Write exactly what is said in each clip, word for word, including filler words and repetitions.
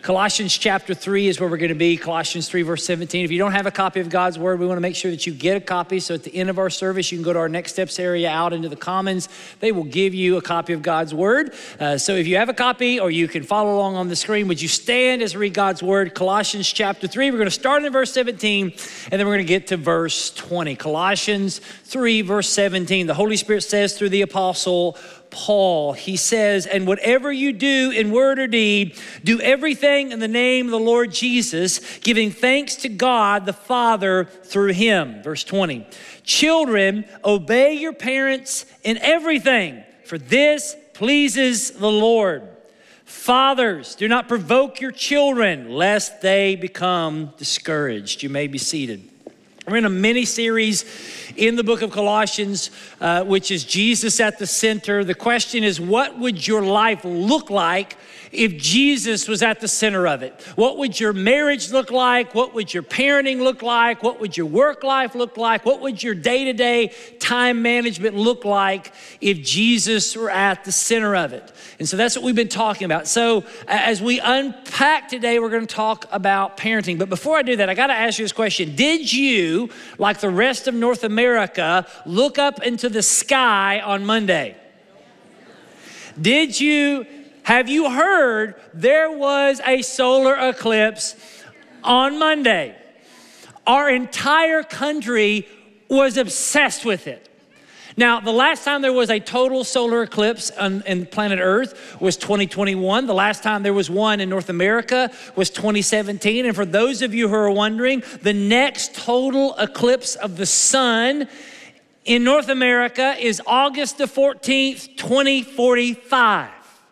Colossians chapter three is where we're going to be. Colossians three, verse seventeen. If you don't have a copy of God's word, we want to make sure that you get a copy. So at the end of our service, you can go to our Next Steps area out into the Commons. They will give you a copy of God's word. Uh, so if you have a copy or you can follow along on the screen, would you stand as we read God's word? Colossians chapter three. We're going to start in verse seventeen, and then we're going to get to verse twenty. Colossians three, verse seventeen. The Holy Spirit says through the apostle Paul, he says, and whatever you do in word or deed, do everything in the name of the Lord Jesus, giving thanks to God the Father through him. Verse twenty, children, obey your parents in everything, for this pleases the Lord. Fathers, do not provoke your children, lest they become discouraged. You may be seated. We're in a mini series in the book of Colossians, uh, which is Jesus at the center. The question is, what would your life look like if Jesus was at the center of it? What would your marriage look like? What would your parenting look like? What would your work life look like? What would your day-to-day time management look like if Jesus were at the center of it? And so that's what we've been talking about. So as we unpack today, we're going to talk about parenting. But before I do that, I got to ask you this question. Did you, like the rest of North America, look up into the sky on Monday? Did you, have you heard there was a solar eclipse on Monday? Our entire country was obsessed with it. Now, the last time there was a total solar eclipse on, on planet Earth was twenty twenty-one. The last time there was one in North America was twenty seventeen. And for those of you who are wondering, the next total eclipse of the sun in North America is August the fourteenth, twenty forty-five.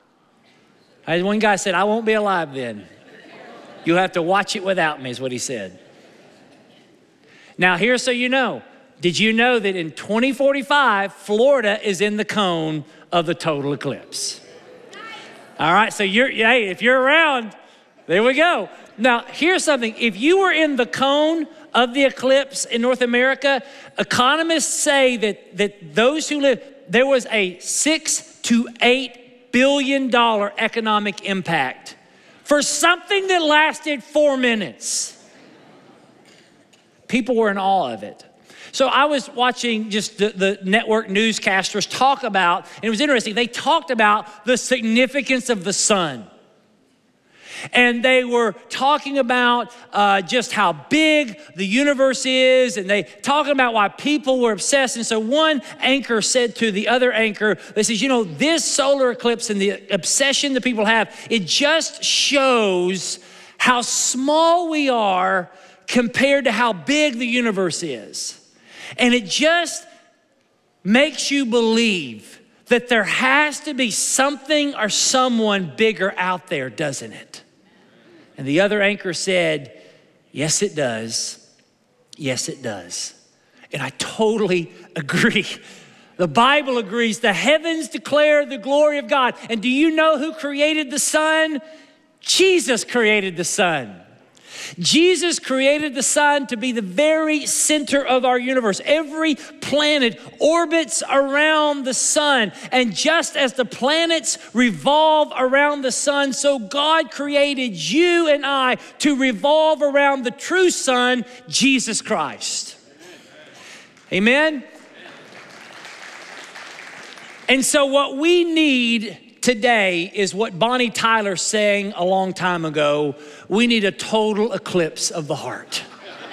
As one guy said, I won't be alive then. You'll have to watch it without me, is what he said. Now, here's so you know. Did you know that in twenty forty-five, Florida is in the cone of the total eclipse? All right, so you're, hey, if you're around, there we go. Now, here's something. If you were in the cone of the eclipse in North America, economists say that, that those who live, there was a six to eight billion dollar economic impact for something that lasted four minutes. People were in awe of it. So I was watching just the, the network newscasters talk about, and it was interesting, they talked about the significance of the sun. And they were talking about uh, just how big the universe is, and they talking about why people were obsessed. And so one anchor said to the other anchor, they says, you know, this solar eclipse and the obsession that people have, it just shows how small we are compared to how big the universe is. And it just makes you believe that there has to be something or someone bigger out there, doesn't it? And the other anchor said, yes, it does. Yes, it does. And I totally agree. The Bible agrees. The heavens declare the glory of God. And do you know who created the sun? Jesus created the sun. Jesus created the sun to be the very center of our universe. Every planet orbits around the sun. And just as the planets revolve around the sun, so God created you and I to revolve around the true sun, Jesus Christ. Amen? And so what we need today is what Bonnie Tyler sang a long time ago. We need a total eclipse of the heart.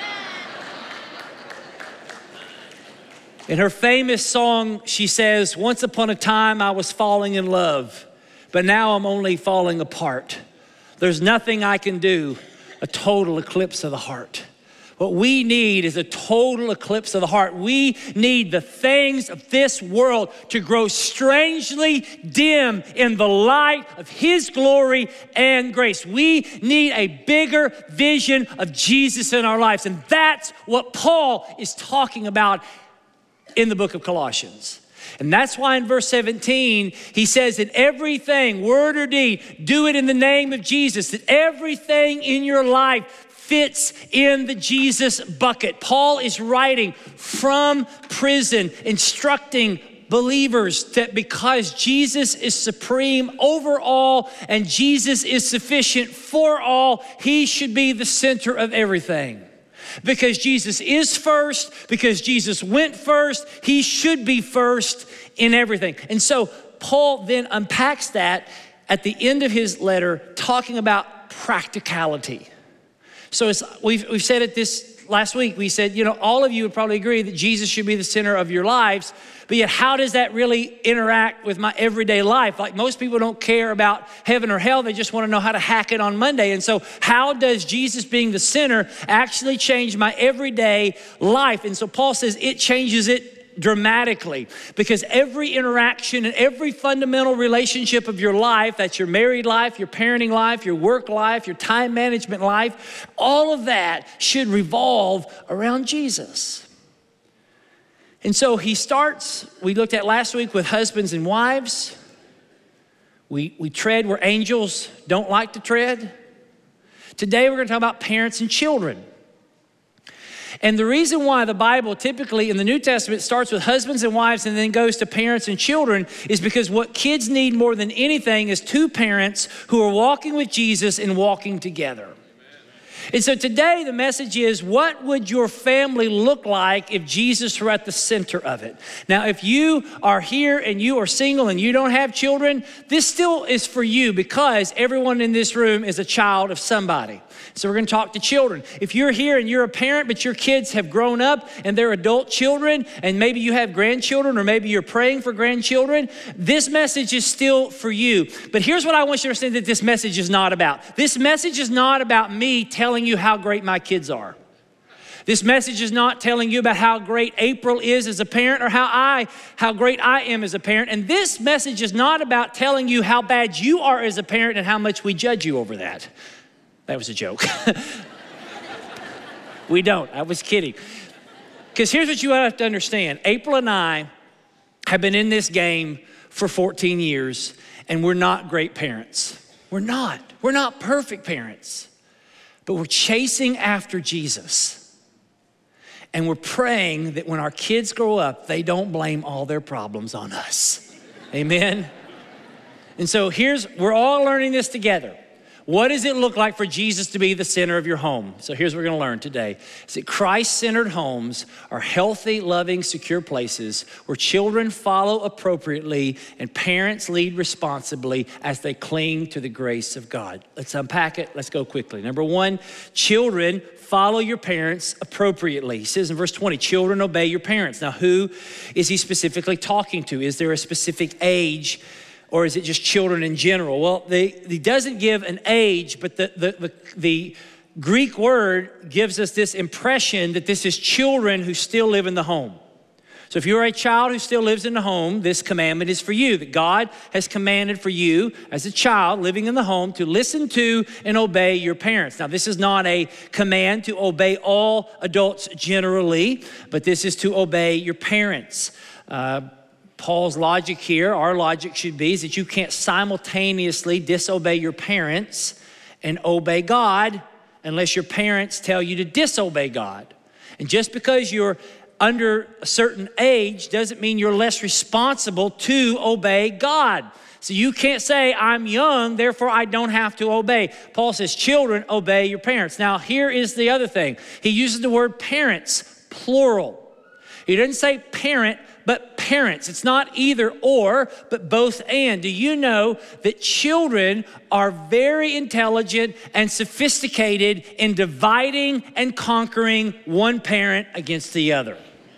In her famous song, she says, once upon a time I was falling in love, but now I'm only falling apart. There's nothing I can do, a total eclipse of the heart. What we need is a total eclipse of the heart. We need the things of this world to grow strangely dim in the light of His glory and grace. We need a bigger vision of Jesus in our lives. And that's what Paul is talking about in the book of Colossians. And that's why in verse seventeen, he says that everything, word or deed, do it in the name of Jesus. That everything in your life fits in the Jesus bucket. Paul is writing from prison, instructing believers that because Jesus is supreme over all and Jesus is sufficient for all, he should be the center of everything. Because Jesus is first, because Jesus went first, he should be first in everything. And so Paul then unpacks that at the end of his letter, talking about practicality. So it's, we've, we've said it this last week. We said, you know, all of you would probably agree that Jesus should be the center of your lives, but yet how does that really interact with my everyday life? Like most people don't care about heaven or hell. They just want to know how to hack it on Monday. And so how does Jesus being the center actually change my everyday life? And so Paul says it changes it dramatically, because every interaction and every fundamental relationship of your life, that's your married life, your parenting life, your work life, your time management life, all of that should revolve around Jesus. And so he starts, we looked at last week with husbands and wives. We, we tread where angels don't like to tread. Today we're going to talk about parents and children. And the reason why the Bible typically in the New Testament starts with husbands and wives and then goes to parents and children is because what kids need more than anything is two parents who are walking with Jesus and walking together. And so today the message is, what would your family look like if Jesus were at the center of it? Now, if you are here and you are single and you don't have children, this still is for you, because everyone in this room is a child of somebody. So we're going to talk to children. If you're here and you're a parent, but your kids have grown up and they're adult children, and maybe you have grandchildren, or maybe you're praying for grandchildren, this message is still for you. But here's what I want you to understand that this message is not about. This message is not about me telling you how great my kids are. This message is not telling you about how great April is as a parent, or how I, how great I am as a parent. And this message is not about telling you how bad you are as a parent and how much we judge you over that. That was a joke. We don't. I was kidding. Because here's what you have to understand. April and I have been in this game for fourteen years, and we're not great parents. We're not. We're not perfect parents. But we're chasing after Jesus. And we're praying that when our kids grow up, they don't blame all their problems on us. Amen? And so here's, we're all learning this together. What does it look like for Jesus to be the center of your home? So here's what we're gonna learn today. Is that Christ-centered homes are healthy, loving, secure places where children follow appropriately and parents lead responsibly as they cling to the grace of God. Let's unpack it. Let's go quickly. Number one, children follow your parents appropriately. He says in verse twenty, children obey your parents. Now, who is he specifically talking to? Is there a specific age, or is it just children in general? Well, they, he doesn't give an age, but the, the, the, the Greek word gives us this impression that this is children who still live in the home. So if you're a child who still lives in the home, this commandment is for you, that God has commanded for you as a child living in the home to listen to and obey your parents. Now, this is not a command to obey all adults generally, but this is to obey your parents. Uh, Paul's logic here, our logic should be, is that you can't simultaneously disobey your parents and obey God unless your parents tell you to disobey God. And just because you're under a certain age doesn't mean you're less responsible to obey God. So you can't say, I'm young, therefore I don't have to obey. Paul says, children, obey your parents. Now, here is the other thing. He uses the word parents, plural. He doesn't say parent, but parents. It's not either or, but both and. Do you know that children are very intelligent and sophisticated in dividing and conquering one parent against the other?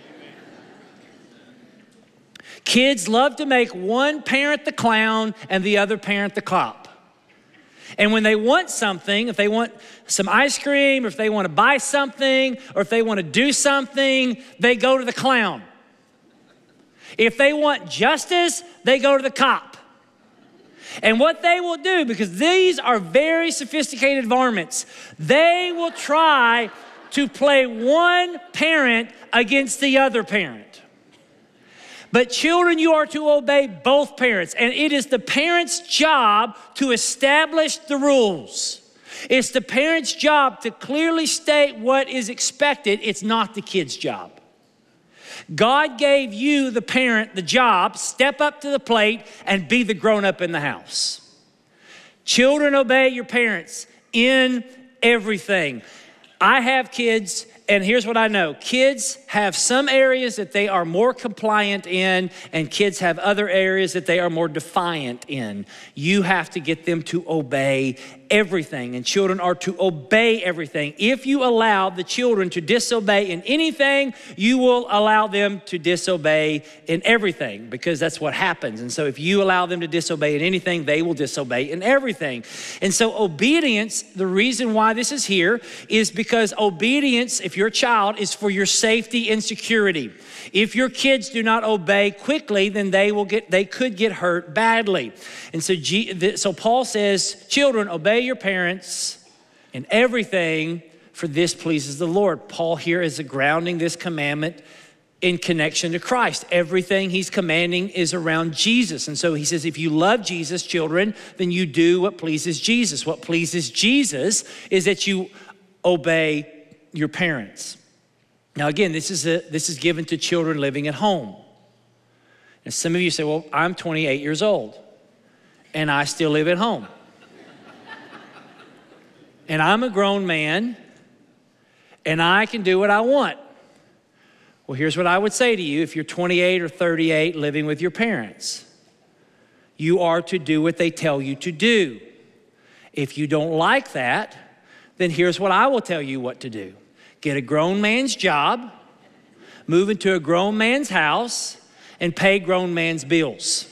Kids love to make one parent the clown and the other parent the cop. And when they want something, if they want some ice cream, or if they want to buy something, or if they want to do something, they go to the clown. If they want justice, they go to the cop. And what they will do, because these are very sophisticated varmints, they will try to play one parent against the other parent. But children, you are to obey both parents, and it is the parent's job to establish the rules. It's the parent's job to clearly state what is expected. It's not the kid's job. God gave you, the parent, the job, step up to the plate and be the grown-up in the house. Children, obey your parents in everything. I have kids, and here's what I know. Kids have some areas that they are more compliant in, and kids have other areas that they are more defiant in. You have to get them to obey everything, and children are to obey everything. If you allow the children to disobey in anything, you will allow them to disobey in everything, because that's what happens. And so if you allow them to disobey in anything, they will disobey in everything. And so obedience, the reason why this is here is because obedience, if you're a child, is for your safety and security. If your kids do not obey quickly, then they will get, they could get hurt badly. And so, G, so Paul says, children, obey your parents in everything, for this pleases the Lord. Paul here is grounding this commandment in connection to Christ. Everything he's commanding is around Jesus. And so he says, if you love Jesus, children, then you do what pleases Jesus. What pleases Jesus is that you obey your parents. Now again, this is, a, this is given to children living at home. And some of you say, well, I'm twenty-eight years old and I still live at home. And I'm a grown man and I can do what I want. Well, here's what I would say to you. If you're twenty-eight or thirty-eight living with your parents, you are to do what they tell you to do. If you don't like that, then here's what I will tell you what to do. Get a grown man's job, move into a grown man's house, and pay grown man's bills.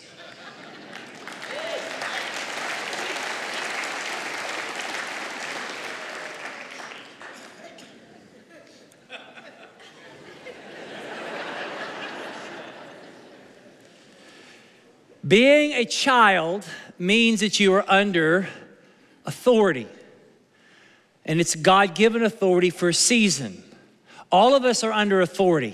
Being a child means that you are under authority. And it's God-given authority for a season. All of us are under authority.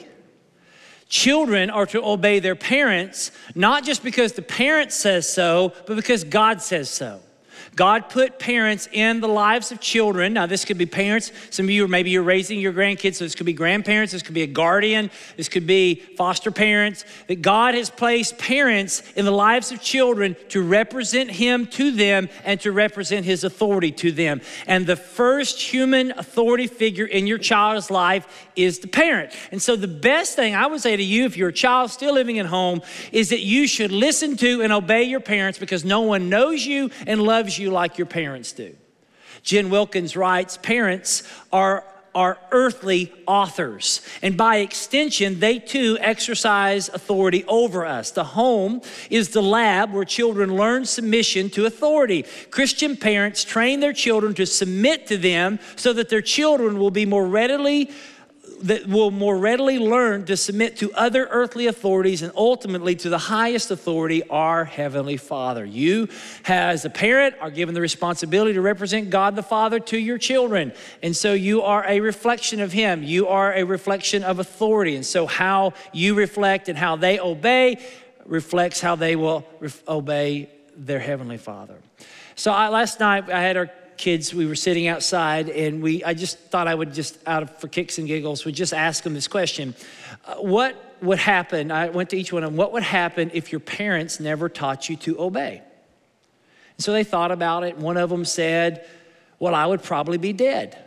Children are to obey their parents, not just because the parent says so, but because God says so. God put parents in the lives of children. Now, this could be parents. Some of you, or maybe you're raising your grandkids, so this could be grandparents. This could be a guardian. This could be foster parents. That God has placed parents in the lives of children to represent him to them and to represent his authority to them. And the first human authority figure in your child's life is the parent. And so the best thing I would say to you, if you're a child still living at home, is that you should listen to and obey your parents, because no one knows you and loves you like your parents do. Jen Wilkins writes, parents are, are earthly authors, and by extension, they too exercise authority over us. The home is the lab where children learn submission to authority. Christian parents train their children to submit to them so that their children will be more readily that will more readily learn to submit to other earthly authorities and ultimately to the highest authority, our Heavenly Father. You, as a parent, are given the responsibility to represent God the Father to your children. And so you are a reflection of Him. You are a reflection of authority. And so how you reflect and how they obey reflects how they will ref- obey their Heavenly Father. So I, last night I had our kids, we were sitting outside, and we I just thought I would just, out of for kicks and giggles, would just ask them this question. Uh, what would happen, I went to each one of them, what would happen if your parents never taught you to obey? And so they thought about it. One of them said, well, I would probably be dead.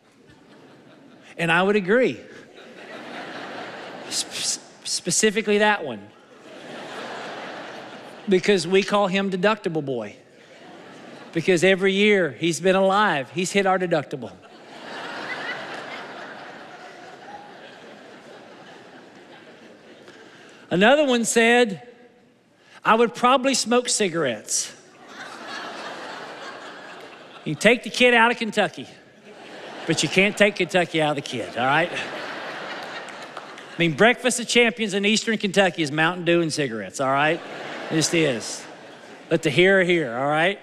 And I would agree. Sp- specifically that one. Because we call him Deductible Boy. Because every year he's been alive, he's hit our deductible. Another one said, I would probably smoke cigarettes. You take the kid out of Kentucky, but you can't take Kentucky out of the kid, all right? I mean, breakfast of champions in Eastern Kentucky is Mountain Dew and cigarettes, all right? It just is. Let the hearer hear, all right?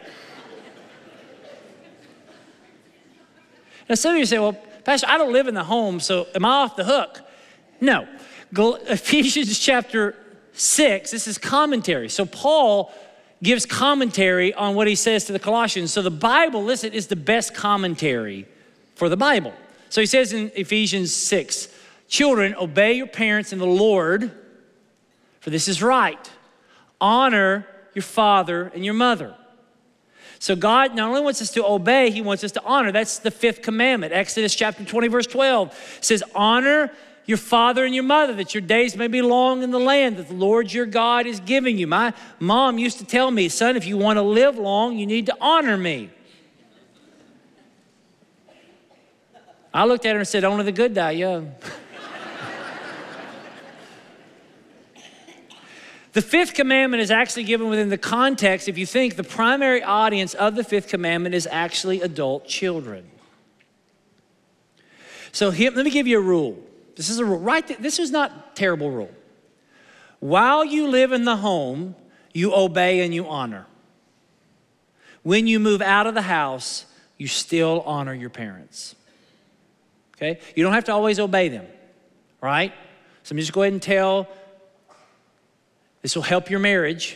Now, some of you say, well, Pastor, I don't live in the home, so am I off the hook? No. Ephesians chapter six, this is commentary. So Paul gives commentary on what he says to the Colossians. So the Bible, listen, is the best commentary for the Bible. So he says in Ephesians six, Children, obey your parents in the Lord, for this is right. Honor your father and your mother. So God not only wants us to obey, he wants us to honor. That's the fifth commandment. Exodus chapter twenty, verse twelve says, honor your father and your mother, that your days may be long in the land that the Lord your God is giving you. My mom used to tell me, son, if you want to live long, you need to honor me. I looked at her and said, only the good die young. The fifth commandment is actually given within the context, if you think the primary audience of the fifth commandment is actually adult children. So here, let me give you a rule. This is a rule, right? Th- this is not a terrible rule. While you live in the home, you obey and you honor. When you move out of the house, you still honor your parents. Okay? You don't have to always obey them, right? So let me just go ahead and tell. This will help your marriage,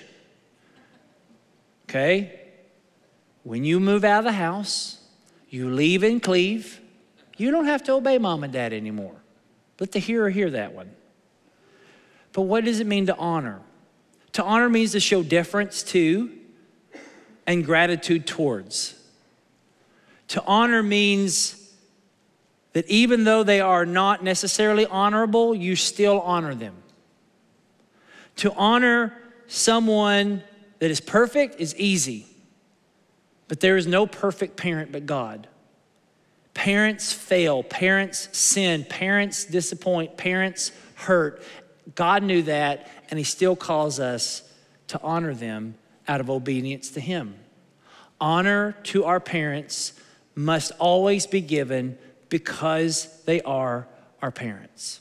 okay? When you move out of the house, you leave and cleave, you don't have to obey mom and dad anymore. Let the hearer hear that one. But what does it mean to honor? To honor means to show deference to and gratitude towards. To honor means that even though they are not necessarily honorable, you still honor them. To honor someone that is perfect is easy, but there is no perfect parent but God. Parents fail, parents sin, parents disappoint, parents hurt. God knew that, and he still calls us to honor them out of obedience to him. Honor to our parents must always be given because they are our parents.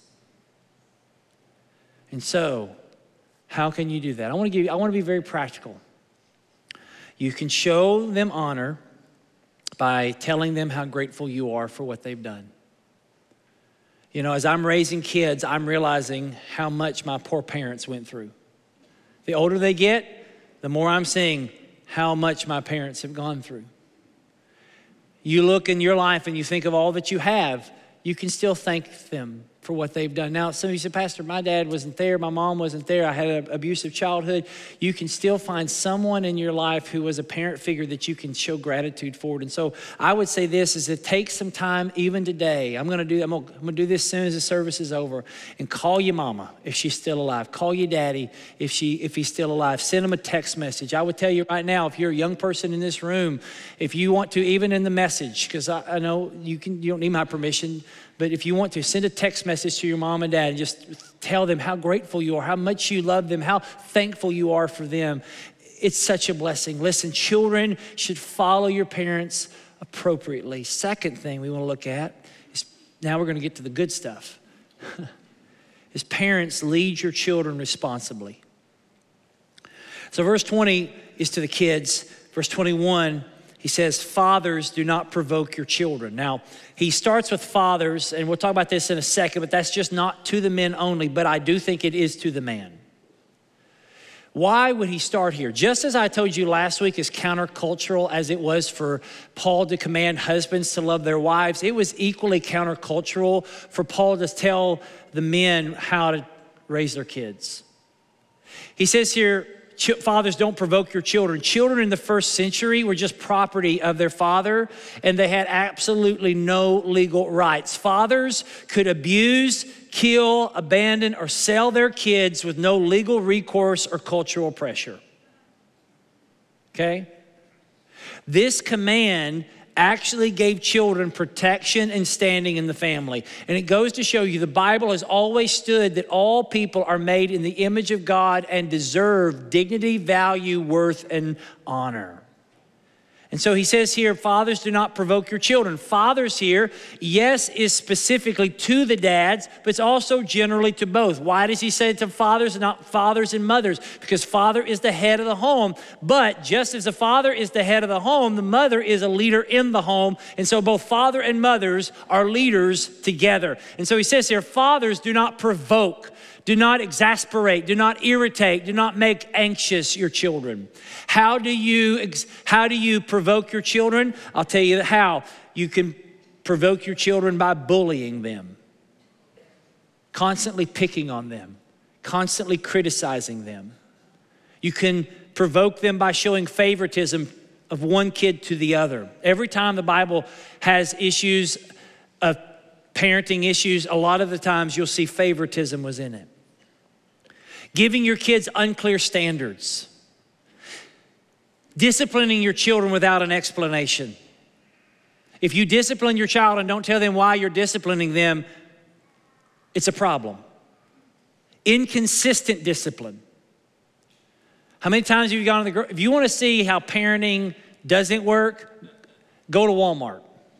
And so, how can you do that? I want to give you, I want to be very practical. You can show them honor by telling them how grateful you are for what they've done. You know, as I'm raising kids, I'm realizing how much my poor parents went through. The older they get, the more I'm seeing how much my parents have gone through. You look in your life and you think of all that you have, you can still thank them for what they've done. Now, some of you say, Pastor, my dad wasn't there, my mom wasn't there, I had an abusive childhood. You can still find someone in your life who was a parent figure that you can show gratitude for. And so I would say this is to take some time even today. I'm gonna do I'm gonna, I'm gonna do this as soon as the service is over, and call your mama if she's still alive. Call your daddy if she if he's still alive. Send him a text message. I would tell you right now, if you're a young person in this room, if you want to, even in the message, because I, I know you can you don't need my permission, but if you want to, send a text message to your mom and dad and just tell them how grateful you are, how much you love them, how thankful you are for them. It's such a blessing. Listen, children should follow your parents appropriately. Second thing we want to look at is, now we're going to get to the good stuff, is parents, lead your children responsibly. So verse twenty is to the kids. Verse twenty-one, he says, fathers, do not provoke your children. Now, he starts with fathers, and we'll talk about this in a second, but that's just not to the men only, but I do think it is to the man. Why would he start here? Just as I told you last week is countercultural as it was for Paul to command husbands to love their wives, it was equally countercultural for Paul to tell the men how to raise their kids. He says here, fathers, don't provoke your children. Children in the first century were just property of their father, and they had absolutely no legal rights. Fathers could abuse, kill, abandon, or sell their kids with no legal recourse or cultural pressure. Okay? This command actually gave children protection and standing in the family. And it goes to show you the Bible has always stood that all people are made in the image of God and deserve dignity, value, worth, and honor. And so he says here, fathers, do not provoke your children. Fathers here, yes, is specifically to the dads, but it's also generally to both. Why does he say it to fathers and not fathers and mothers? Because father is the head of the home. But just as the father is the head of the home, the mother is a leader in the home. And so both father and mothers are leaders together. And so he says here, fathers, do not provoke. Do not exasperate, do not irritate, do not make anxious your children. How do you, how do you provoke your children? I'll tell you how. You can provoke your children by bullying them. constantly picking on them, constantly criticizing them. You can provoke them by showing favoritism of one kid to the other. Every time the Bible has issues of parenting issues, a lot of the times you'll see favoritism was in it. Giving your kids unclear standards. Disciplining your children without an explanation. If you discipline your child and don't tell them why you're disciplining them, it's a problem. Inconsistent discipline. How many times have you gone to the grocery? If you want to see how parenting doesn't work, go to Walmart.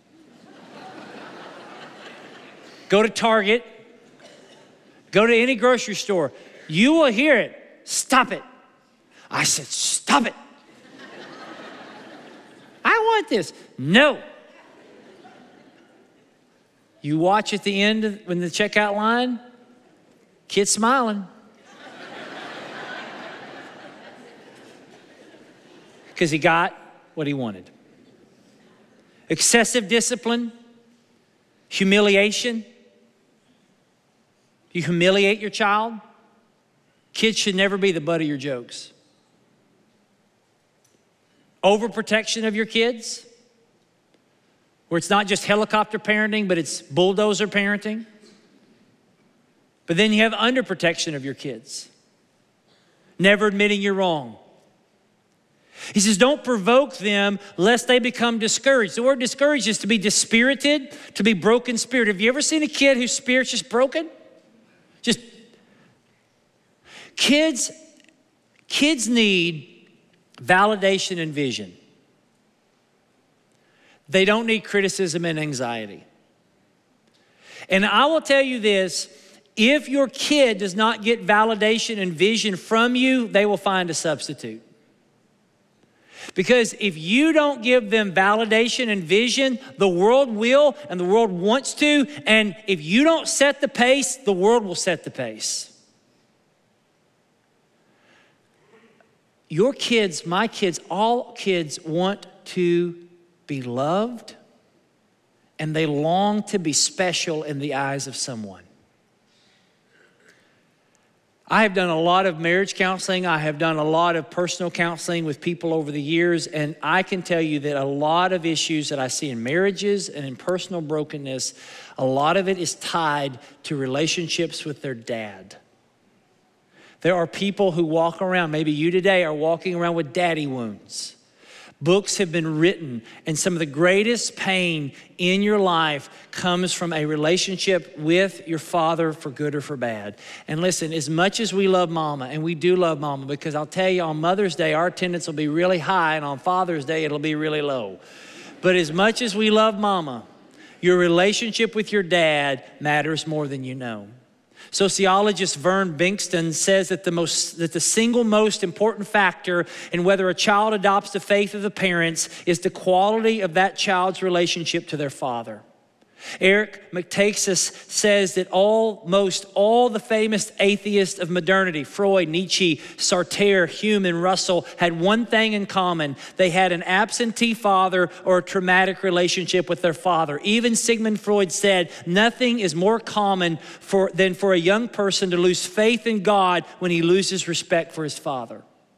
Go to Target. Go to any grocery store. You will hear it. Stop it. I said, stop it. I want this. No. You watch at the end of, when the checkout line, kid smiling. Because he got what he wanted. Excessive discipline, humiliation. You humiliate your child. Kids should never be the butt of your jokes. Overprotection of your kids, where it's not just helicopter parenting, but it's bulldozer parenting. But then you have underprotection of your kids. Never admitting you're wrong. He says, don't provoke them lest they become discouraged. The word discouraged is to be dispirited, to be broken spirit. Have you ever seen a kid whose spirit's just broken? Just, kids, kids need validation and vision. They don't need criticism and anxiety. And I will tell you this, if your kid does not get validation and vision from you, they will find a substitute. Because if you don't give them validation and vision, the world will, and the world wants to, and if you don't set the pace, the world will set the pace. Your kids, my kids, all kids want to be loved, and they long to be special in the eyes of someone. I have done a lot of marriage counseling. I have done a lot of personal counseling with people over the years, and I can tell you that a lot of issues that I see in marriages and in personal brokenness, a lot of it is tied to relationships with their dad. There are people who walk around, maybe you today are walking around with daddy wounds. Books have been written, and some of the greatest pain in your life comes from a relationship with your father, for good or for bad. And listen, as much as we love mama, and we do love mama, because I'll tell you, on Mother's Day, our attendance will be really high, and on Father's Day, it'll be really low. But as much as we love mama, your relationship with your dad matters more than you know. Sociologist Vern Bingston says that the most, that the single most important factor in whether a child adopts the faith of the parents is the quality of that child's relationship to their father. Eric McTaxis says that almost all the famous atheists of modernity, Freud, Nietzsche, Sartre, Hume, and Russell, had one thing in common. They had an absentee father or a traumatic relationship with their father. Even Sigmund Freud said, nothing is more common for, than for a young person to lose faith in God when he loses respect for his father.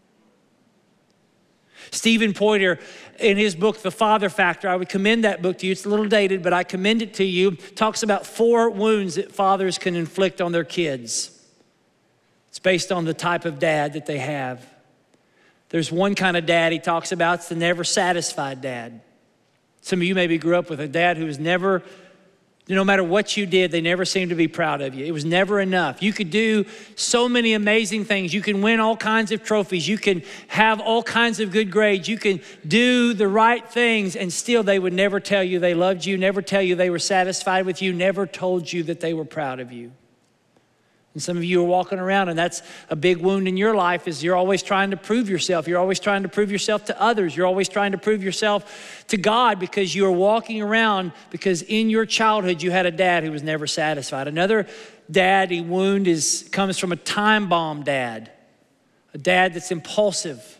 Stephen Poiter, in his book, The Father Factor, I would commend that book to you. It's a little dated, but I commend it to you. Talks about four wounds that fathers can inflict on their kids. It's based on the type of dad that they have. There's one kind of dad he talks about. It's the never satisfied dad. Some of you maybe grew up with a dad who was never, no matter what you did, they never seemed to be proud of you. It was never enough. You could do so many amazing things. You can win all kinds of trophies. You can have all kinds of good grades. You can do the right things, and still they would never tell you they loved you, never tell you they were satisfied with you, never told you that they were proud of you. And some of you are walking around, and that's a big wound in your life, is you're always trying to prove yourself. You're always trying to prove yourself to others. You're always trying to prove yourself to God, because you are walking around because in your childhood you had a dad who was never satisfied. Another daddy wound is comes from a time bomb dad, a dad that's impulsive,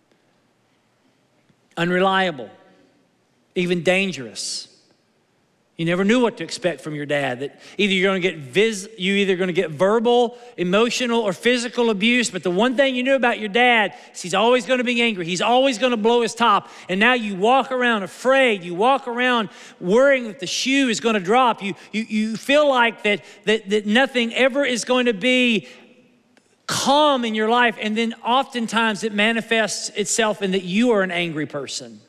unreliable, even dangerous. You never knew what to expect from your dad. That either you're going to get vis- you either going to get verbal, emotional, or physical abuse. But the one thing you knew about your dad is he's always going to be angry. He's always going to blow his top. And now you walk around afraid. You walk around worrying that the shoe is going to drop. You you you feel like that that that nothing ever is going to be calm in your life. And then oftentimes it manifests itself in that you are an angry person.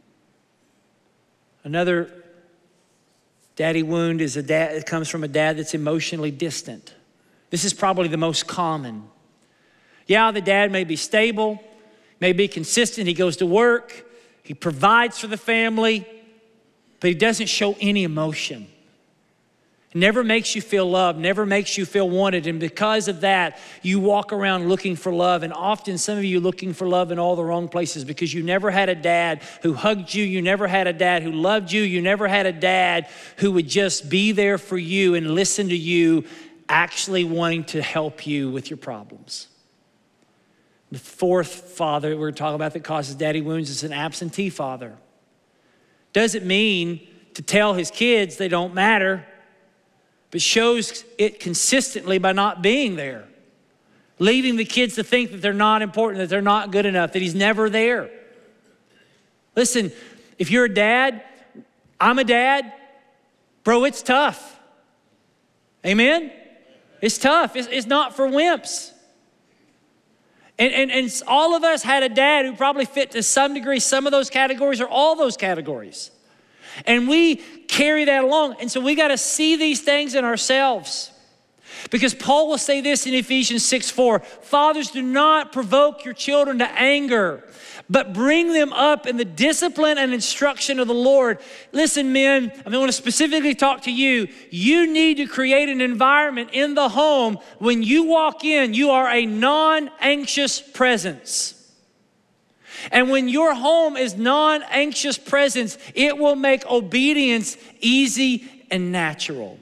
Another daddy wound is a dad, it comes from a dad that's emotionally distant. This is probably the most common. Yeah, the dad may be stable, may be consistent. He goes to work, he provides for the family, but he doesn't show any emotion. It never makes you feel loved, never makes you feel wanted. And because of that, you walk around looking for love. And often some of you looking for love in all the wrong places because you never had a dad who hugged you. You never had a dad who loved you. You never had a dad who would just be there for you and listen to you, actually wanting to help you with your problems. The fourth father we're talking about that causes daddy wounds is an absentee father. Doesn't mean to tell his kids they don't matter, but shows it consistently by not being there, leaving the kids to think that they're not important, that they're not good enough, that he's never there. Listen, if you're a dad, I'm a dad, bro, it's tough. Amen? It's tough. It's, it's not for wimps. And, and, and all of us had a dad who probably fit to some degree some of those categories or all those categories. And we carry that along. And so we got to see these things in ourselves. Because Paul will say this in Ephesians six four, fathers, do not provoke your children to anger, but bring them up in the discipline and instruction of the Lord. Listen, men, I want to specifically talk to you. You need to create an environment in the home when you walk in, you are a non-anxious presence. And when your home is non-anxious presence, it will make obedience easy and natural.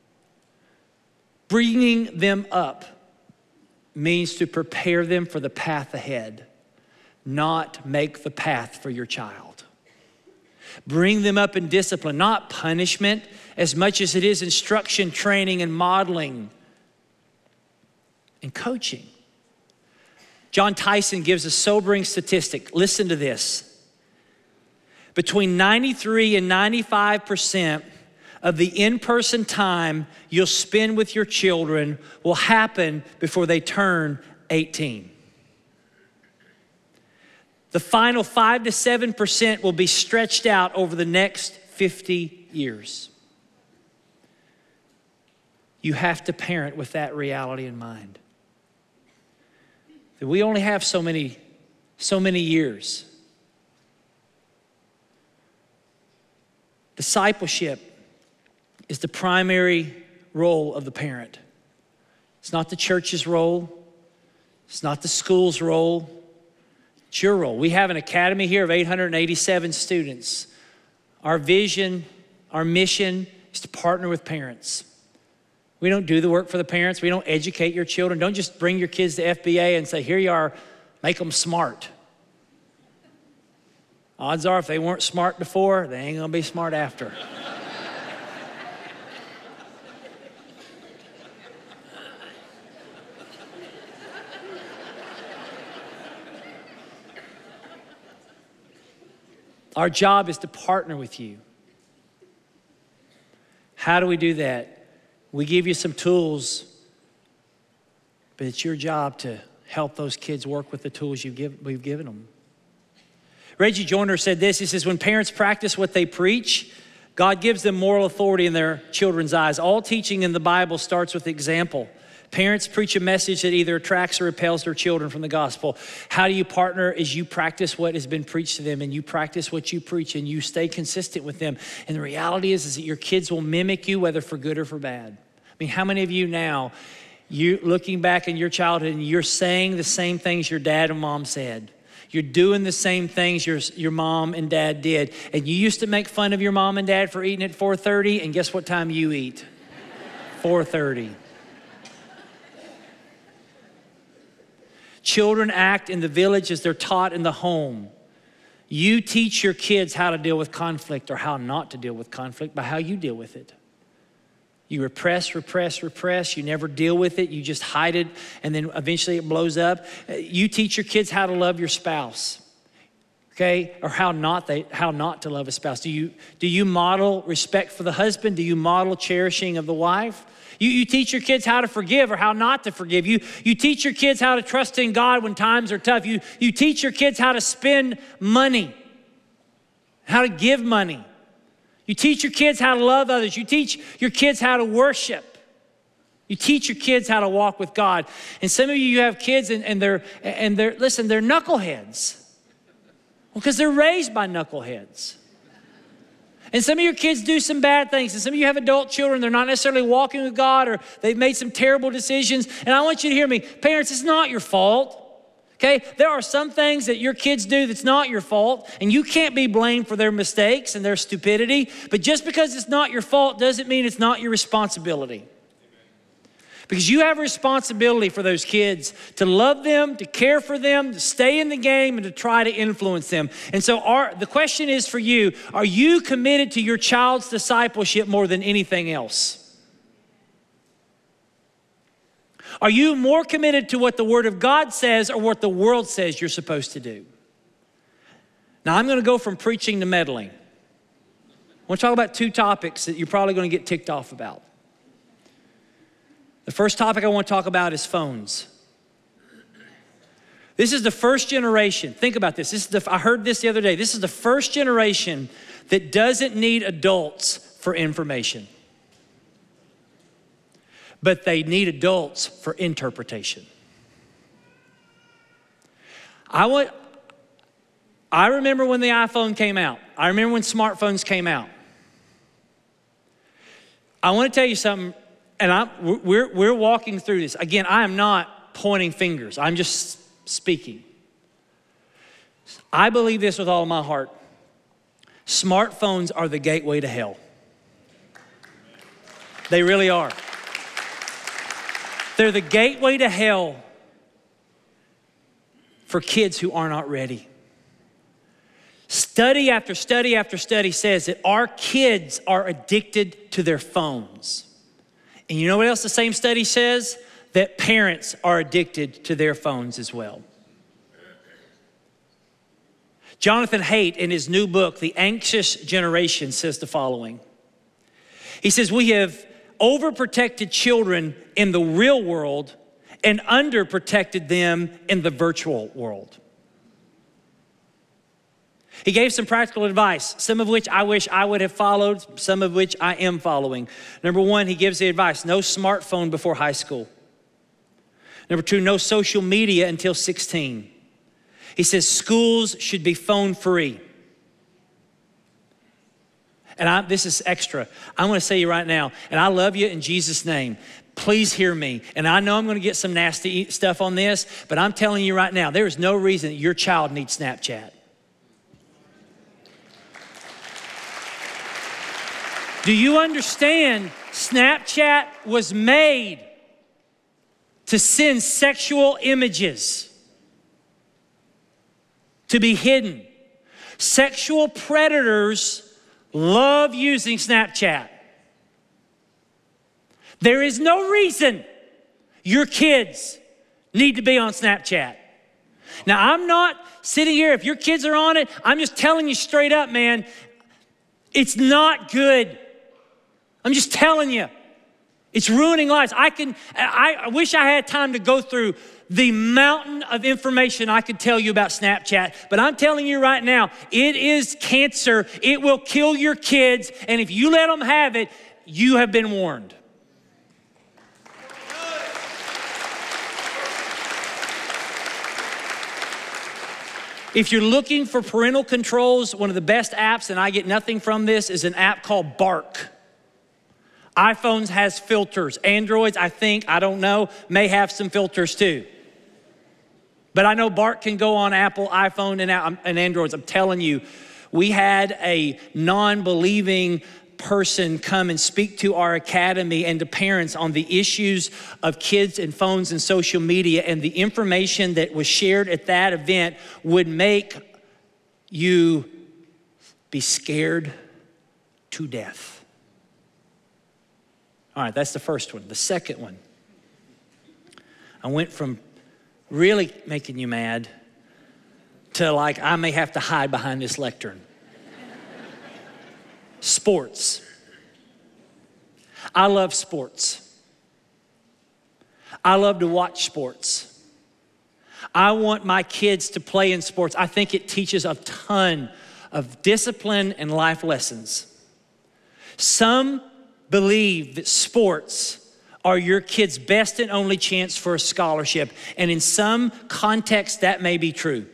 Bringing them up means to prepare them for the path ahead, not make the path for your child. Bring them up in discipline, not punishment, as much as it is instruction, training, and modeling, and coaching. John Tyson gives a sobering statistic. Listen to this. Between ninety-three and ninety-five percent of the in-person time you'll spend with your children will happen before they turn eighteen. The final five to seven percent will be stretched out over the next fifty years. You have to parent with that reality in mind. That we only have so many, so many years. Discipleship is the primary role of the parent. It's not the church's role. It's not the school's role. It's your role. We have an academy here of eight hundred eighty-seven students. Our vision, our mission is to partner with parents. We don't do the work for the parents. We don't educate your children. Don't just bring your kids to F B A and say, here you are, make them smart. Odds are if they weren't smart before, they ain't gonna be smart after. Our job is to partner with you. How do we do that? We give you some tools, but it's your job to help those kids work with the tools you've give, we've given them. Reggie Joyner said this, he says, when parents practice what they preach, God gives them moral authority in their children's eyes. All teaching in the Bible starts with example. Parents preach a message that either attracts or repels their children from the gospel. How do you partner? Is you practice what has been preached to them, and you practice what you preach, and you stay consistent with them. And the reality is, is that your kids will mimic you, whether for good or for bad. I mean, how many of you now, you looking back in your childhood, and you're saying the same things your dad and mom said? You're doing the same things your, your mom and dad did. And you used to make fun of your mom and dad for eating at four thirty, and guess what time you eat? four thirty. Children act in the village as they're taught in the home. You teach your kids how to deal with conflict or how not to deal with conflict by how you deal with it. You repress, repress, repress. You never deal with it. You just hide it, and then eventually it blows up. You teach your kids how to love your spouse, okay? Or how not they how not to love a spouse. Do you do you model respect for the husband? Do you model cherishing of the wife? You, you teach your kids how to forgive or how not to forgive. You, you teach your kids how to trust in God when times are tough. You, you teach your kids how to spend money, how to give money. You teach your kids how to love others. You teach your kids how to worship. You teach your kids how to walk with God. And some of you, you have kids and, and they're, and they're, listen, they're knuckleheads. Well, because they're raised by knuckleheads. And some of your kids do some bad things. And some of you have adult children. They're not necessarily walking with God, or they've made some terrible decisions. And I want you to hear me. Parents, it's not your fault. Okay? There are some things that your kids do that's not your fault, and you can't be blamed for their mistakes and their stupidity. But just because it's not your fault doesn't mean it's not your responsibility. Because you have a responsibility for those kids to love them, to care for them, to stay in the game, and to try to influence them. And so our, the question is for you, are you committed to your child's discipleship more than anything else? Are you more committed to what the Word of God says or what the world says you're supposed to do? Now, I'm going to go from preaching to meddling. I want to talk about two topics that you're probably going to get ticked off about. The first topic I want to talk about is phones. This is the first generation. Think about this. This is the, I heard this the other day. This is the first generation that doesn't need adults for information. But they need adults for interpretation. I want, I remember when the iPhone came out. I remember when smartphones came out. I want to tell you something, and I'm, we're, we're walking through this. Again, I am not pointing fingers. I'm just speaking. I believe this with all of my heart. Smartphones are the gateway to hell. They really are. They're the gateway to hell for kids who are not ready. Study after study after study says that our kids are addicted to their phones. And you know what else the same study says? That parents are addicted to their phones as well. Jonathan Haidt, in his new book, The Anxious Generation, says the following. He says, we have overprotected children in the real world and underprotected them in the virtual world. He gave some practical advice, some of which I wish I would have followed, some of which I am following. Number one, he gives the advice, no smartphone before high school. Number two, no social media until sixteen. He says schools should be phone free. And I, this is extra. I want to say you right now, and I love you in Jesus' name. Please hear me. And I know I'm going to get some nasty stuff on this, but I'm telling you right now, there is no reason that your child needs Snapchat. Do you understand? Snapchat was made to send sexual images, to be hidden. Sexual predators love using Snapchat. There is no reason your kids need to be on Snapchat. Now, I'm not sitting here, if your kids are on it, I'm just telling you straight up, man, it's not good. I'm just telling you, it's ruining lives. I can, I, I wish I had time to go through the mountain of information I could tell you about Snapchat, but I'm telling you right now, it is cancer. It will kill your kids, and if you let them have it, you have been warned. If you're looking for parental controls, one of the best apps, and I get nothing from this, is an app called Bark. iPhones has filters. Androids, I think, I don't know, may have some filters too. But I know Bark can go on Apple, iPhone, and, and Androids. I'm telling you, we had a non-believing person come and speak to our academy and to parents on the issues of kids and phones and social media, and the information that was shared at that event would make you be scared to death. All right, that's the first one. The second one, I went from really making you mad to like, I may have to hide behind this lectern. Sports. I love sports. I love to watch sports. I want my kids to play in sports. I think it teaches a ton of discipline and life lessons. Some believe that sports are your kid's best and only chance for a scholarship. And in some contexts, that may be true.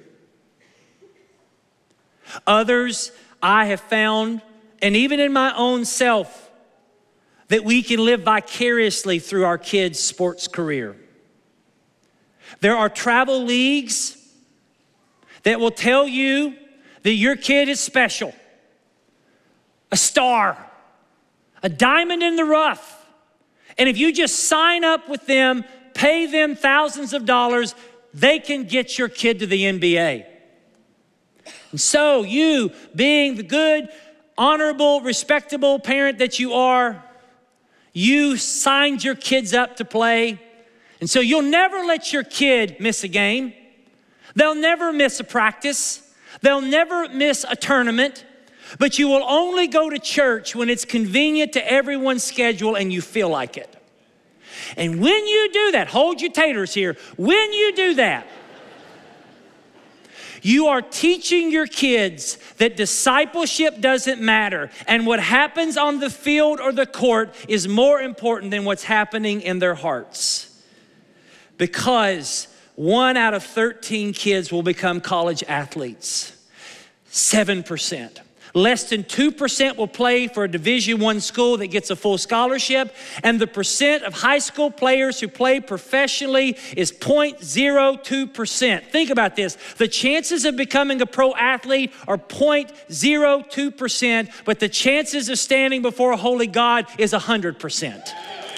Others, I have found, and even in my own self, that we can live vicariously through our kids' sports career. There are travel leagues that will tell you that your kid is special, a star, a diamond in the rough. And if you just sign up with them, pay them thousands of dollars, they can get your kid to the N B A. And so you, being the good, honorable, respectable parent that you are, you signed your kids up to play. And so you'll never let your kid miss a game. They'll never miss a practice. They'll never miss a tournament. But you will only go to church when it's convenient to everyone's schedule and you feel like it. And when you do that, hold your taters here. When you do that, you are teaching your kids that discipleship doesn't matter. And what happens on the field or the court is more important than what's happening in their hearts. Because one out of thirteen kids will become college athletes. seven percent. Less than two percent will play for a Division One school that gets a full scholarship. And the percent of high school players who play professionally is zero point zero two percent. Think about this. The chances of becoming a pro athlete are zero point zero two percent, but the chances of standing before a holy God is one hundred percent.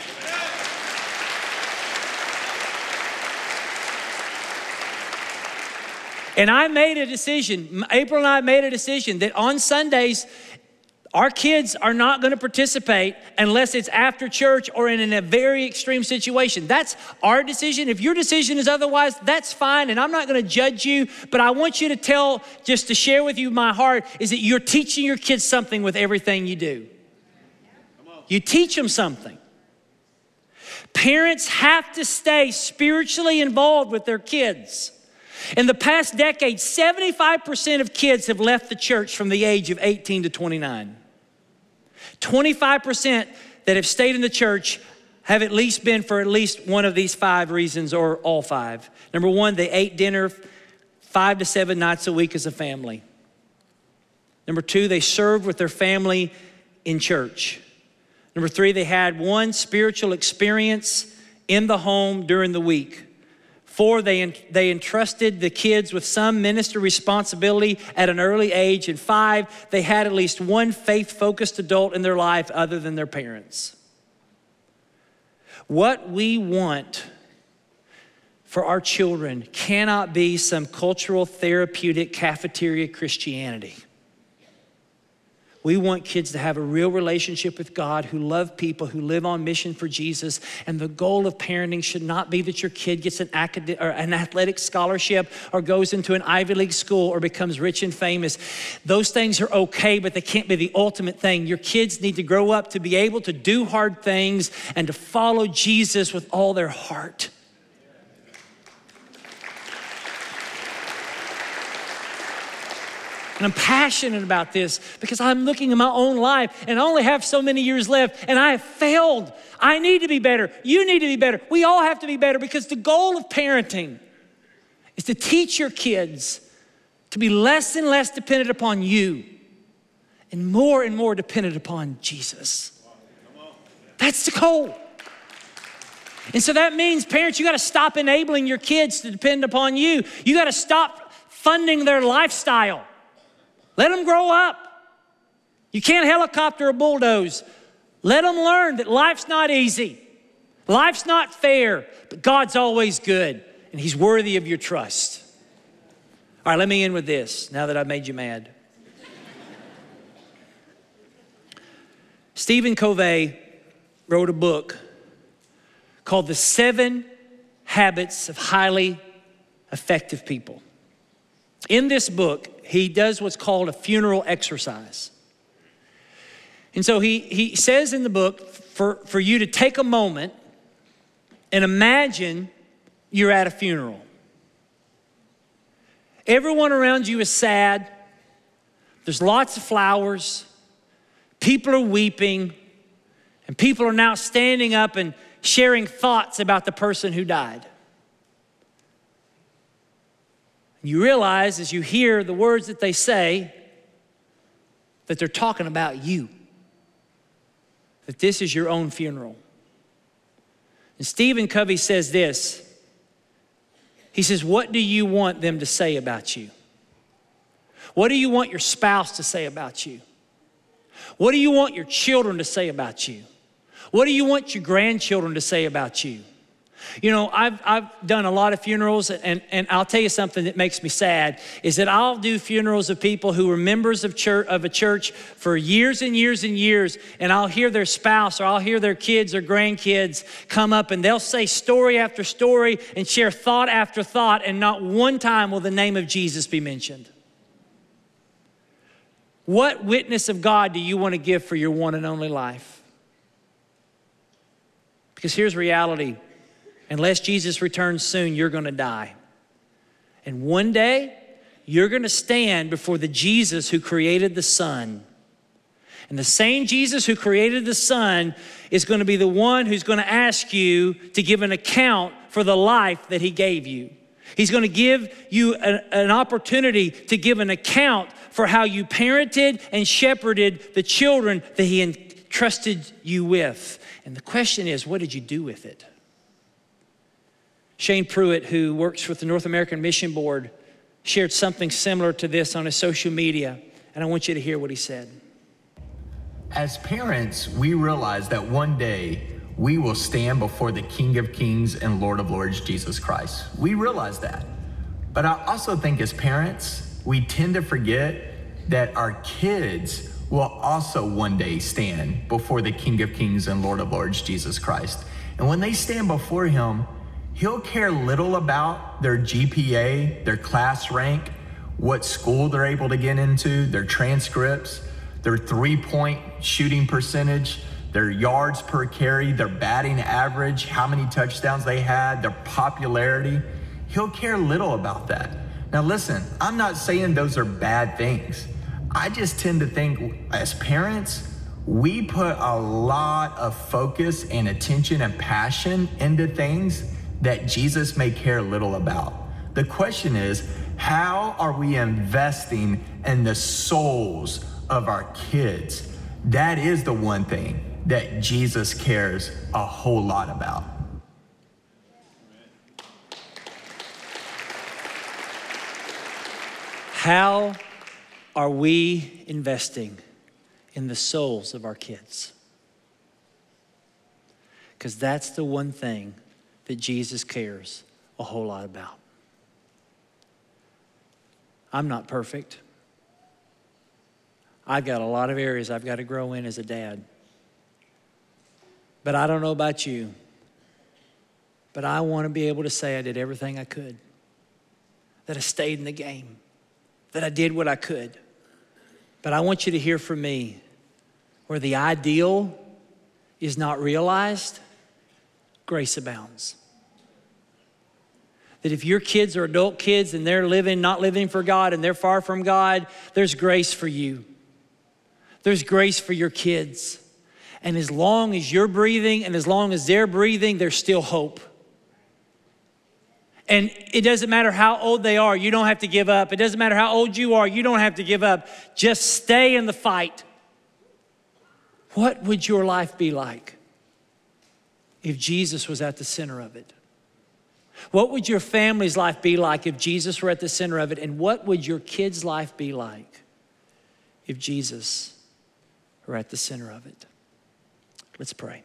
And I made a decision, April and I made a decision that on Sundays, our kids are not gonna participate unless it's after church or in a very extreme situation. That's our decision. If your decision is otherwise, that's fine, and I'm not gonna judge you, but I want you to tell, just to share with you my heart, is that you're teaching your kids something with everything you do. You teach them something. Parents have to stay spiritually involved with their kids. In the past decade, seventy-five percent of kids have left the church from the age of eighteen to twenty-nine. twenty-five percent that have stayed in the church have at least been for at least one of these five reasons, or all five. Number one, they ate dinner five to seven nights a week as a family. Number two, they served with their family in church. Number three, they had one spiritual experience in the home during the week. Four, they, they entrusted the kids with some ministry responsibility at an early age. And five, they had at least one faith-focused adult in their life other than their parents. What we want for our children cannot be some cultural, therapeutic, cafeteria Christianity. We want kids to have a real relationship with God, who love people, who live on mission for Jesus. And the goal of parenting should not be that your kid gets an academic or an athletic scholarship or goes into an Ivy League school or becomes rich and famous. Those things are okay, but they can't be the ultimate thing. Your kids need to grow up to be able to do hard things and to follow Jesus with all their heart. And I'm passionate about this because I'm looking at my own life and I only have so many years left and I have failed. I need to be better. You need to be better. We all have to be better, because the goal of parenting is to teach your kids to be less and less dependent upon you and more and more dependent upon Jesus. That's the goal. And so that means, parents, you got to stop enabling your kids to depend upon you. You got to stop funding their lifestyle. Let them grow up. You can't helicopter or bulldoze. Let them learn that life's not easy. Life's not fair, but God's always good, and He's worthy of your trust. All right, let me end with this now that I've made you mad. Stephen Covey wrote a book called The Seven Habits of Highly Effective People. In this book, he does what's called a funeral exercise. And so he, he says in the book for, for you to take a moment and imagine you're at a funeral. Everyone around you is sad. There's lots of flowers. People are weeping. And people are now standing up and sharing thoughts about the person who died. You realize as you hear the words that they say that they're talking about you, that this is your own funeral. And Stephen Covey says this. He says, what do you want them to say about you? What do you want your spouse to say about you? What do you want your children to say about you? What do you want your grandchildren to say about you? You know, I've, I've done a lot of funerals, and, and I'll tell you something that makes me sad is that I'll do funerals of people who were members of church of a church for years and years and years, and I'll hear their spouse or I'll hear their kids or grandkids come up and they'll say story after story and share thought after thought, and not one time will the name of Jesus be mentioned. What witness of God do you want to give for your one and only life? Because here's reality. Unless Jesus returns soon, you're going to die. And one day, you're going to stand before the Jesus who created the sun. And the same Jesus who created the sun is going to be the one who's going to ask you to give an account for the life that he gave you. He's going to give you a, an opportunity to give an account for how you parented and shepherded the children that he entrusted you with. And the question is, what did you do with it? Shane Pruitt, who works with the North American Mission Board, shared something similar to this on his social media, and I want you to hear what he said. As parents, we realize that one day we will stand before the King of Kings and Lord of Lords, Jesus Christ. We realize that. But I also think as parents, we tend to forget that our kids will also one day stand before the King of Kings and Lord of Lords, Jesus Christ. And when they stand before him, he'll care little about their G P A, their class rank, what school they're able to get into, their transcripts, their three-point shooting percentage, their yards per carry, their batting average, how many touchdowns they had, their popularity. He'll care little about that. Now listen, I'm not saying those are bad things. I just tend to think as parents, we put a lot of focus and attention and passion into things that Jesus may care little about. The question is, how are we investing in the souls of our kids? That is the one thing that Jesus cares a whole lot about. How are we investing in the souls of our kids? Because that's the one thing that Jesus cares a whole lot about. I'm not perfect. I've got a lot of areas I've got to grow in as a dad. But I don't know about you, but I want to be able to say I did everything I could, that I stayed in the game, that I did what I could. But I want you to hear from me, where the ideal is not realized, grace abounds. That if your kids are adult kids and they're living, not living for God, and they're far from God, there's grace for you. There's grace for your kids. And as long as you're breathing and as long as they're breathing, there's still hope. And it doesn't matter how old they are, you don't have to give up. It doesn't matter how old you are, you don't have to give up. Just stay in the fight. What would your life be like if Jesus was at the center of it? What would your family's life be like if Jesus were at the center of it? And what would your kids' life be like if Jesus were at the center of it? Let's pray.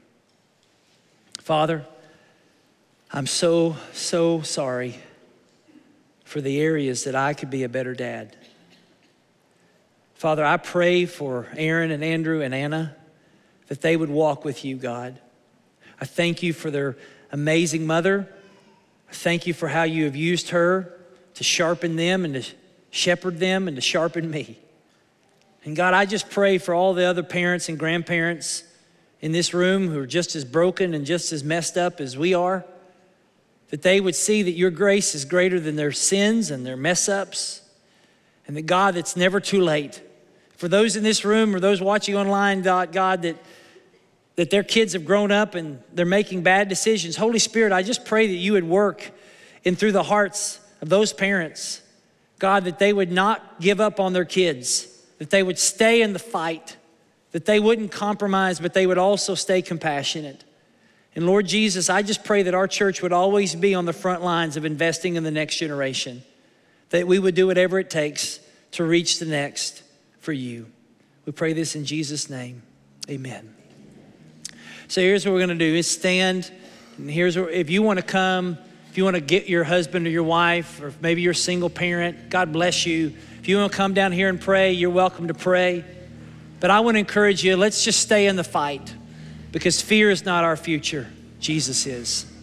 Father, I'm so, so sorry for the areas that I could be a better dad. Father, I pray for Aaron and Andrew and Anna, that they would walk with you, God. I thank you for their amazing mother. I thank you for how you have used her to sharpen them and to shepherd them and to sharpen me. And God, I just pray for all the other parents and grandparents in this room who are just as broken and just as messed up as we are, that they would see that your grace is greater than their sins and their mess ups, and that God, it's never too late. For those in this room or those watching online, God, God that, that their kids have grown up and they're making bad decisions, Holy Spirit, I just pray that you would work in through the hearts of those parents, God, that they would not give up on their kids, that they would stay in the fight, that they wouldn't compromise, but they would also stay compassionate. And Lord Jesus, I just pray that our church would always be on the front lines of investing in the next generation, that we would do whatever it takes to reach the next for you. We pray this in Jesus' name, amen. So here's what we're gonna do is stand, and here's what, if you wanna come, if you wanna get your husband or your wife, or maybe you're a single parent, God bless you. If you wanna come down here and pray, you're welcome to pray. But I wanna encourage you, let's just stay in the fight, because fear is not our future, Jesus is.